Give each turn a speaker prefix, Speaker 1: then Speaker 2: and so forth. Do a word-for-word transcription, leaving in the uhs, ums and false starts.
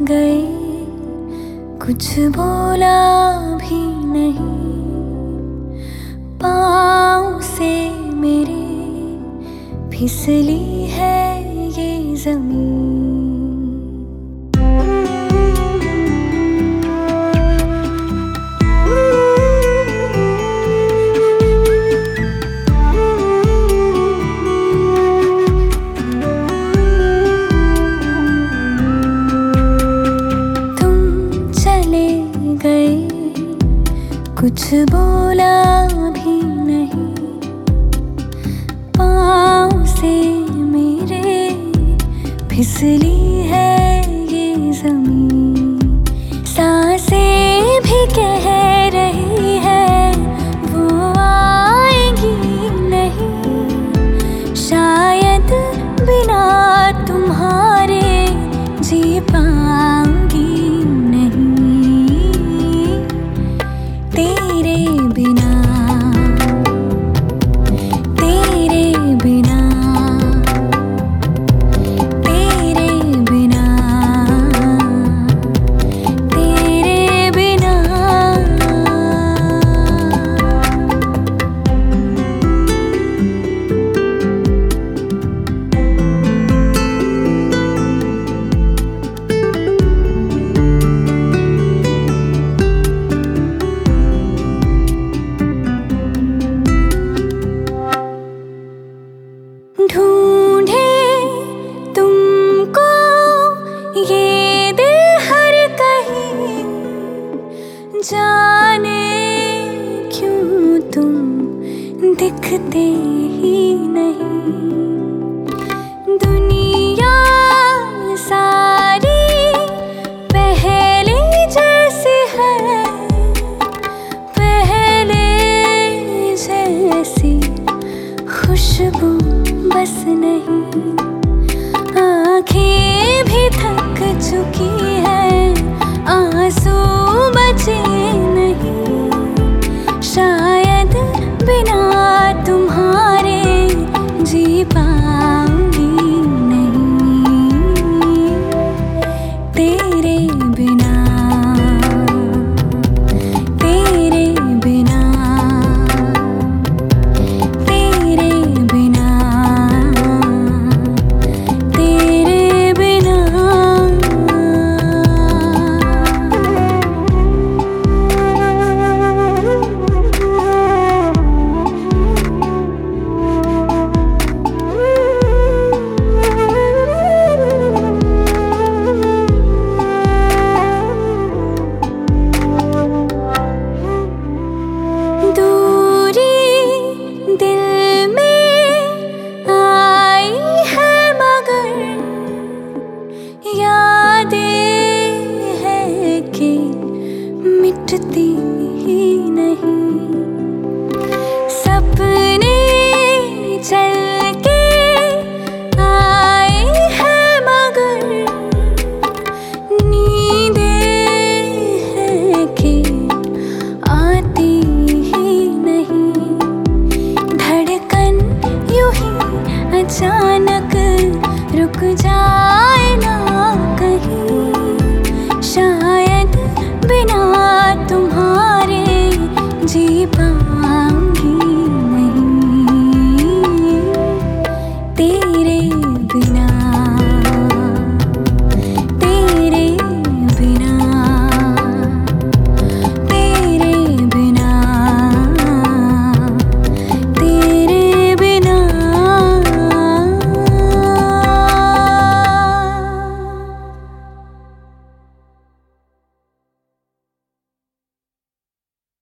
Speaker 1: गए, कुछ बोला भी नहीं। पाँव से मेरे फिसली है ये जमीन। कुछ बोला भी नहीं, पाँव से मेरे फिसली है ये जमीन। सांसें भी कह रही है वो आएगी नहीं, शायद बिना तुम्हारे जी पाऊंगी तेरे बिना, तेरे बिना, तेरे बिना, तेरे बिना। ढूंढे तुमको ये दिल हर कहीं, जाने क्यों तुम दिखते ही नहीं। दुनिया सारी पहले जैसी है, पहले जैसी खुशबू बस नहीं। आँखें भी थक चुकी है, आंसू बचे